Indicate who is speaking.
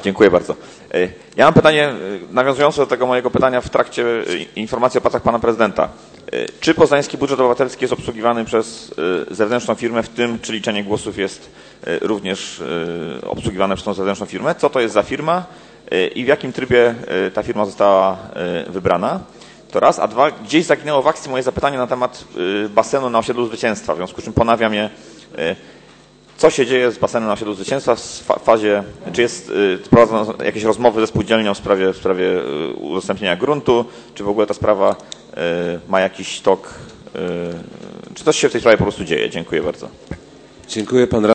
Speaker 1: Dziękuję bardzo. Ja mam pytanie nawiązujące do tego mojego pytania w trakcie informacji o pracach pana prezydenta. Czy poznański budżet obywatelski jest obsługiwany przez zewnętrzną firmę, w tym czy liczenie głosów jest również obsługiwane przez tą zewnętrzną firmę? Co to jest za firma i w jakim trybie ta firma została wybrana? To raz. A dwa, gdzieś zaginęło w akcji moje zapytanie na temat basenu na osiedlu Zwycięstwa, w związku z czym ponawiam je. Co się dzieje z basenem na osiedlu Zwycięstwa w fazie, czy jest prowadzone jakieś rozmowy ze spółdzielnią w sprawie udostępnienia gruntu, czy w ogóle ta sprawa ma jakiś tok, czy coś się w tej sprawie po prostu dzieje? Dziękuję bardzo.
Speaker 2: Dziękuję. Pan